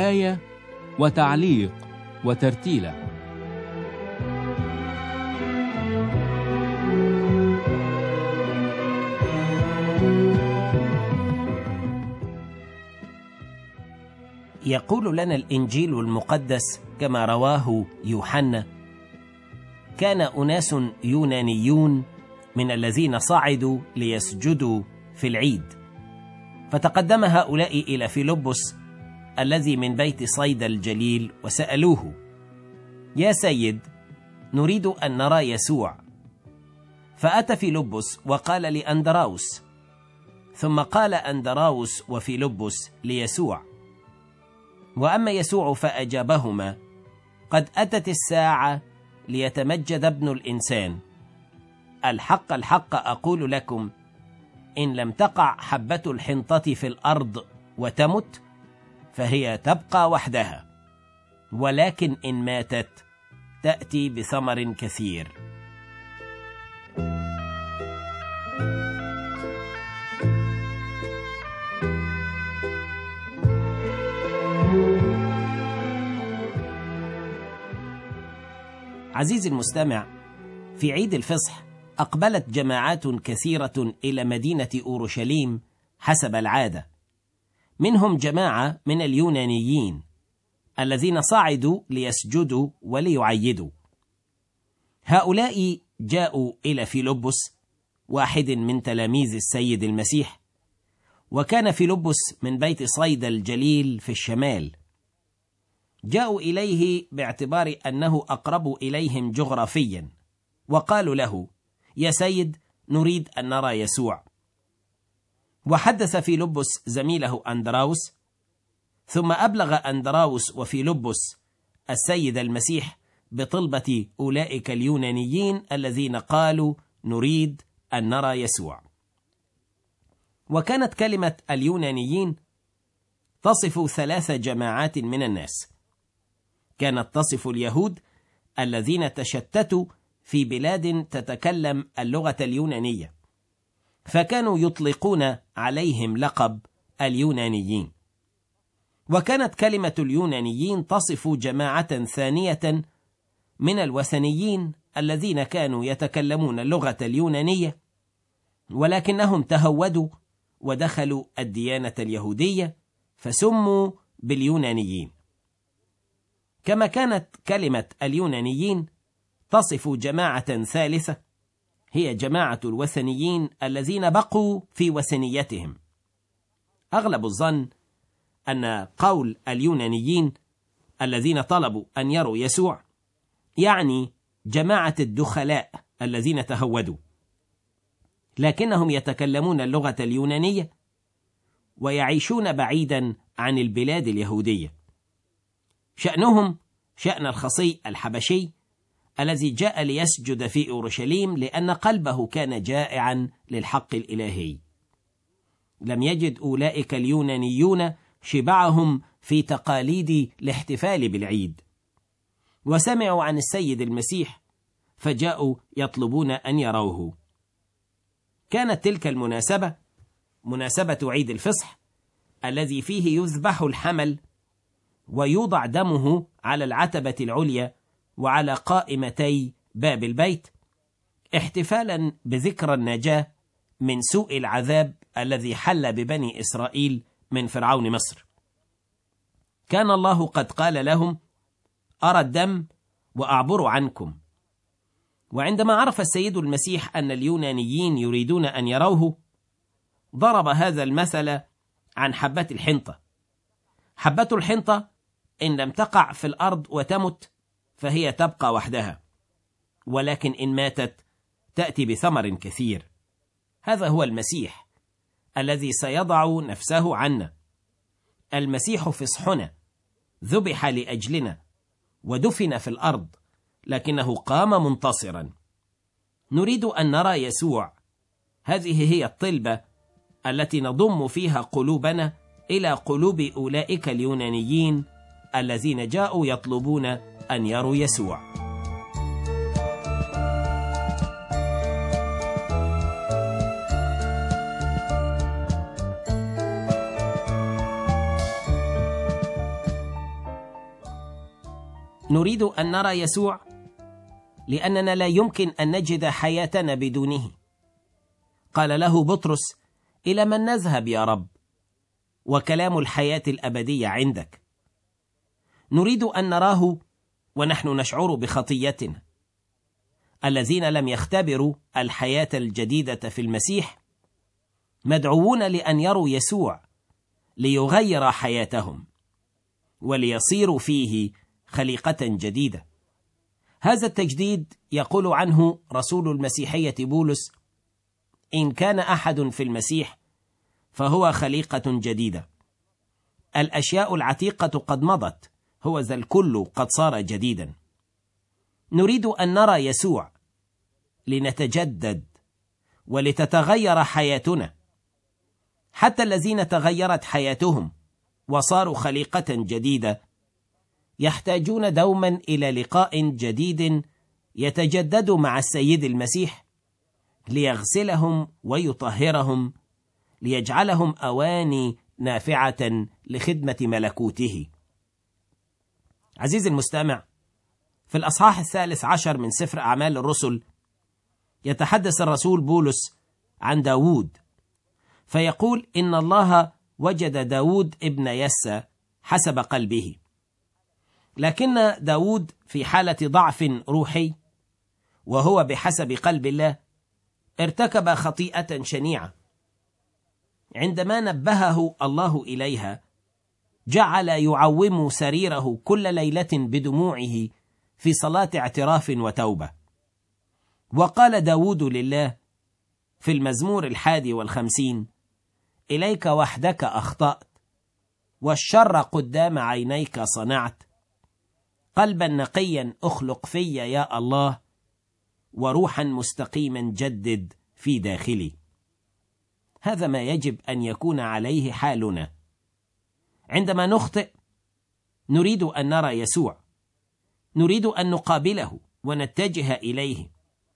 آية وتعليق وترتيلة. يقول لنا الإنجيل المقدس كما رواه يوحنا: كان أناس يونانيون من الذين صعدوا ليسجدوا في العيد، فتقدم هؤلاء إلى فيلبس الذي من بيت صيدا الجليل وسألوه: يا سيد، نريد أن نرى يسوع. فأتى فيلبس وقال لأندراوس، ثم قال أندراوس وفيلبس ليسوع. وأما يسوع فأجابهما: قد أتت الساعة ليتمجد ابن الإنسان. الحق الحق أقول لكم، إن لم تقع حبة الحنطة في الأرض وتمت فهي تبقى وحدها، ولكن إن ماتت تأتي بثمر كثير. عزيزي المستمع، في عيد الفصح أقبلت جماعات كثيرة إلى مدينة أورشليم حسب العادة، منهم جماعة من اليونانيين الذين صعدوا ليسجدوا وليعيدوا. هؤلاء جاءوا إلى فيلبس، واحد من تلاميذ السيد المسيح، وكان فيلبس من بيت صيدا الجليل في الشمال. جاءوا إليه باعتبار أنه أقرب إليهم جغرافيا، وقالوا له: يا سيد، نريد أن نرى يسوع. وحدث فيلبس زميله أندراوس، ثم أبلغ أندراوس وفيلبس السيد المسيح بطلبة أولئك اليونانيين الذين قالوا: نريد أن نرى يسوع. وكانت كلمة اليونانيين تصف 3 جماعات من الناس. كانت تصف اليهود الذين تشتتوا في بلاد تتكلم اللغة اليونانية، فكانوا يطلقون عليهم لقب اليونانيين. وكانت كلمة اليونانيين تصف جماعة ثانية من الوثنيين الذين كانوا يتكلمون اللغة اليونانية، ولكنهم تهودوا ودخلوا الديانة اليهودية فسموا باليونانيين. كما كانت كلمة اليونانيين تصف جماعة ثالثة، هي جماعة الوثنيين الذين بقوا في وثنيتهم. أغلب الظن أن قول اليونانيين الذين طلبوا أن يروا يسوع يعني جماعة الدخلاء الذين تهودوا، لكنهم يتكلمون اللغة اليونانية ويعيشون بعيدا عن البلاد اليهودية. شأنهم شأن الخصي الحبشي الذي جاء ليسجد في أورشليم لأن قلبه كان جائعا للحق الإلهي. لم يجد أولئك اليونانيون شبعهم في تقاليد الاحتفال بالعيد، وسمعوا عن السيد المسيح فجاءوا يطلبون أن يروه. كانت تلك المناسبة مناسبة عيد الفصح الذي فيه يذبح الحمل ويوضع دمه على العتبة العليا وعلى قائمتي باب البيت، احتفالا بذكرى النجاة من سوء العذاب الذي حل ببني إسرائيل من فرعون مصر. كان الله قد قال لهم: أرى الدم وأعبر عنكم. وعندما عرف السيد المسيح أن اليونانيين يريدون أن يروه، ضرب هذا المثل عن حبة الحنطة. حبة الحنطة إن لم تقع في الأرض وتمت فهي تبقى وحدها، ولكن إن ماتت تأتي بثمر كثير. هذا هو المسيح الذي سيضع نفسه عنا. المسيح فصحنا، ذبح لأجلنا ودفن في الأرض، لكنه قام منتصرا. نريد أن نرى يسوع. هذه هي الطلبة التي نضم فيها قلوبنا إلى قلوب أولئك اليونانيين الذين جاءوا يطلبون أن يروا يسوع. نريد أن نرى يسوع لأننا لا يمكن أن نجد حياتنا بدونه. قال له بطرس: إلى من نذهب يا رب؟ وكلام الحياة الأبدية عندك. نريد أن نراه ونحن نشعر بخطيتنا. الذين لم يختبروا الحياة الجديدة في المسيح مدعوون لأن يروا يسوع ليغير حياتهم وليصيروا فيه خليقة جديدة. هذا التجديد يقول عنه رسول المسيحية بولس: إن كان أحد في المسيح فهو خليقة جديدة، الأشياء العتيقة قد مضت، هو ذا الكل قد صار جديدا. نريد أن نرى يسوع لنتجدد ولتتغير حياتنا. حتى الذين تغيرت حياتهم وصاروا خليقة جديدة يحتاجون دوما إلى لقاء جديد يتجدد مع السيد المسيح ليغسلهم ويطهرهم ليجعلهم أواني نافعة لخدمة ملكوته. عزيزي المستمع، في الأصحاح 13 من سفر أعمال الرسل يتحدث الرسول بولس عن داود، فيقول: إن الله وجد داود ابن يسى حسب قلبه. لكن داود في حالة ضعف روحي وهو بحسب قلب الله ارتكب خطيئة شنيعة. عندما نبهه الله إليها جعل يعوم سريره كل ليلة بدموعه في صلاة اعتراف وتوبة. وقال داود لله في المزمور 51: إليك وحدك أخطأت، والشر قدام عينيك صنعت، قلبا نقيا أخلق في يا الله، وروحا مستقيما جدد في داخلي. هذا ما يجب أن يكون عليه حالنا. عندما نخطئ نريد أن نرى يسوع، نريد أن نقابله ونتجه إليه.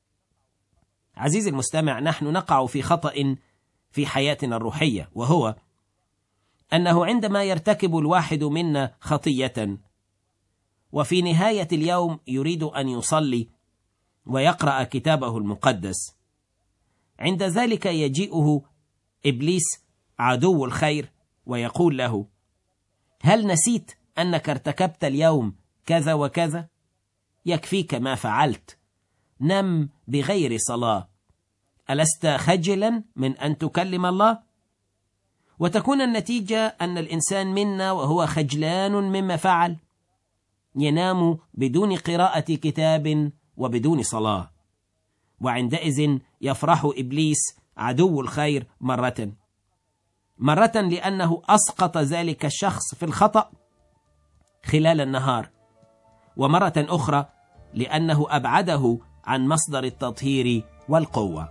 عزيزي المستمع، نحن نقع في خطأ في حياتنا الروحية، وهو أنه عندما يرتكب الواحد منا خطية وفي نهاية اليوم يريد أن يصلي ويقرأ كتابه المقدس، عند ذلك يجيئه إبليس عدو الخير ويقول له: هل نسيت أنك ارتكبت اليوم كذا وكذا؟ يكفيك ما فعلت، نم بغير صلاة، ألست خجلا من أن تكلم الله؟ وتكون النتيجة أن الإنسان منا وهو خجلان مما فعل ينام بدون قراءة كتاب وبدون صلاة، وعندئذ يفرح إبليس عدو الخير مرة لأنه أسقط ذلك الشخص في الخطأ خلال النهار، ومرة أخرى لأنه أبعده عن مصدر التطهير والقوة.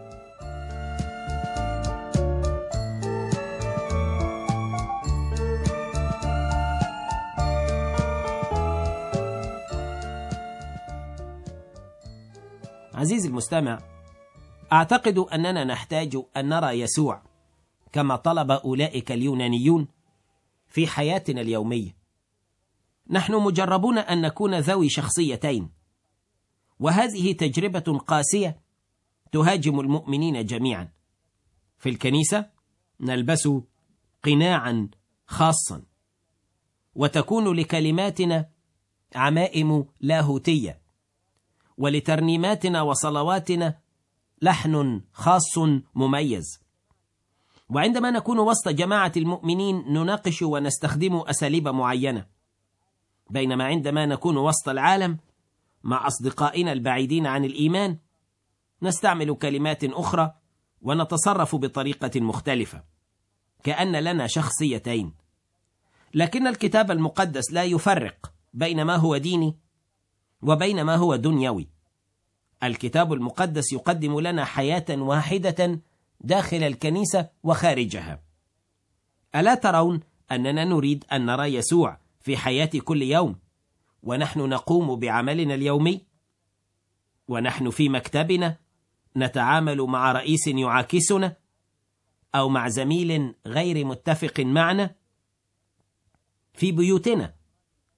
عزيزي المستمع، أعتقد أننا نحتاج أن نرى يسوع كما طلب أولئك اليونانيون في حياتنا اليومية. نحن مجربون أن نكون ذوي شخصيتين، وهذه تجربة قاسية تهاجم المؤمنين جميعا. في الكنيسة نلبس قناعا خاصا، وتكون لكلماتنا عمائم لاهوتية، ولترنيماتنا وصلواتنا لحن خاص مميز. وعندما نكون وسط جماعة المؤمنين نناقش ونستخدم أساليب معينة، بينما عندما نكون وسط العالم مع أصدقائنا البعيدين عن الإيمان نستعمل كلمات أخرى ونتصرف بطريقة مختلفة، كأن لنا شخصيتين. لكن الكتاب المقدس لا يفرق بين ما هو ديني وبين ما هو دنيوي. الكتاب المقدس يقدم لنا حياة واحدة داخل الكنيسة وخارجها. ألا ترون أننا نريد أن نرى يسوع في حياة كل يوم ونحن نقوم بعملنا اليومي، ونحن في مكتبنا نتعامل مع رئيس يعاكسنا أو مع زميل غير متفق معنا، في بيوتنا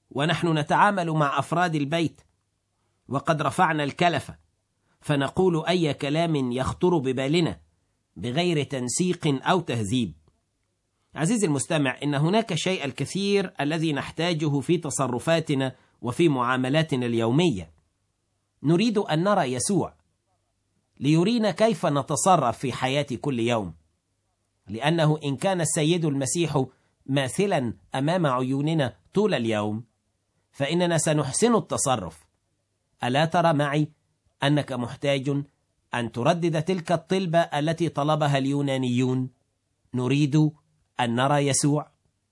ونحن نتعامل مع أفراد البيت وقد رفعنا الكلفة، فنقول أي كلام يخطر ببالنا بغير تنسيق أو تهذيب. عزيزي المستمع، إن هناك شيء الكثير الذي نحتاجه في تصرفاتنا وفي معاملاتنا اليومية. نريد أن نرى يسوع ليرينا كيف نتصرف في حياة كل يوم، لأنه إن كان السيد المسيح ماثلا أمام عيوننا طول اليوم فإننا سنحسن التصرف. ألا ترى معي أنك محتاج أن تردد تلك الطلبة التي طلبها اليونانيون؟ نريد أن نرى يسوع.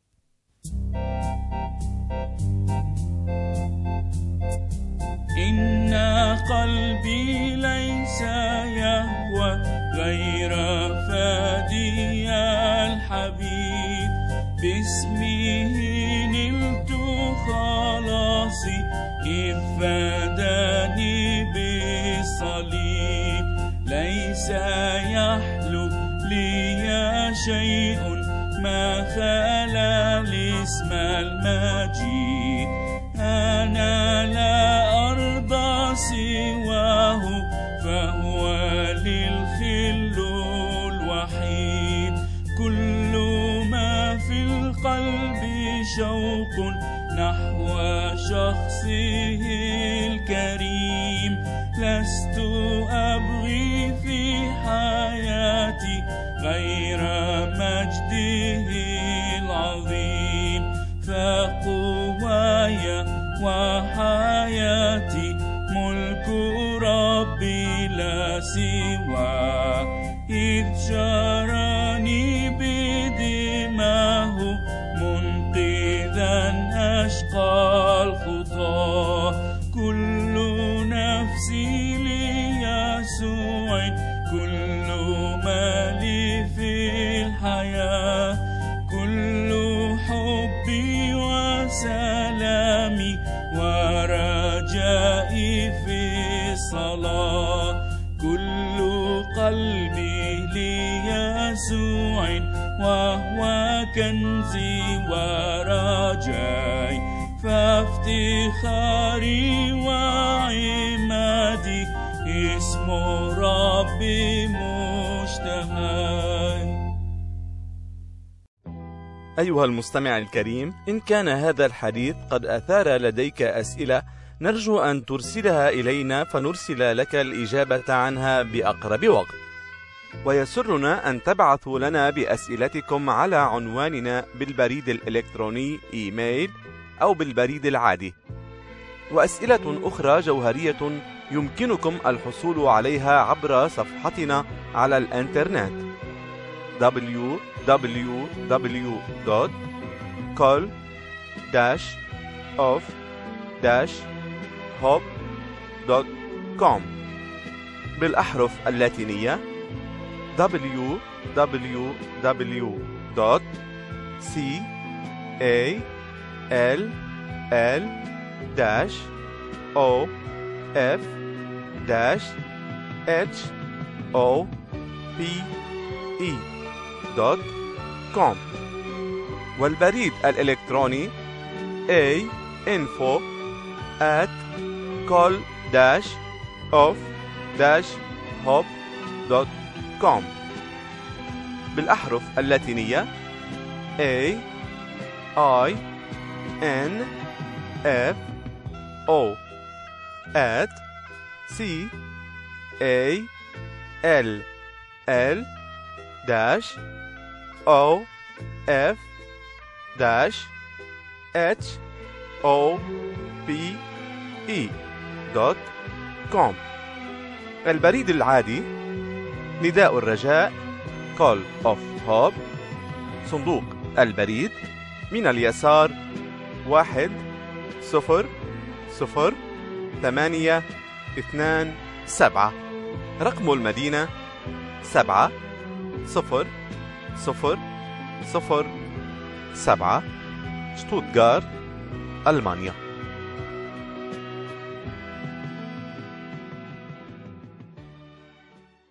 إن قلبي ليس يهوى غير فادي الحبيب، باسمه نلت خلاصي إذ فداني بالصليب. ليس يحلو لي شيء ما خلا الاسم المجيد، أنا لا أرضى سواه فهو للخل الوحيد. كل ما في القلب شوق نحو شخصه الكريم، لست أبغي في حياتي غير مجده العظيم. فقواي وحياتي ملك ربي لا سوى، إذ شارني بدماه منقذا أشقى الخطى. كل نفسي ليسوع، كل ما لي في الحياة، كل حبي وسلامي ورجائي في الصلاة. كل قلبي ليسوع وهو كنزي ورجائي، فافتخاري وعمادي اسم ربي مشتهى. أيها المستمع الكريم، إن كان هذا الحديث قد أثار لديك أسئلة نرجو أن ترسلها إلينا فنرسل لك الإجابة عنها بأقرب وقت. ويسرنا أن تبعثوا لنا بأسئلتكم على عنواننا بالبريد الإلكتروني إيميل أو بالبريد العادي. وأسئلة أخرى جوهرية يمكنكم الحصول عليها عبر صفحتنا على الإنترنت www.call-of-hope.com بالأحرف اللاتينية call-of-hope.com والبريد الإلكتروني info@call-of-hope.com بالأحرف اللاتينية info@call-of-hope.com البريد العادي نداء الرجاء Call of Hope، صندوق البريد من اليسار 10027، رقم المدينة 70007، شتوتغارت، ألمانيا.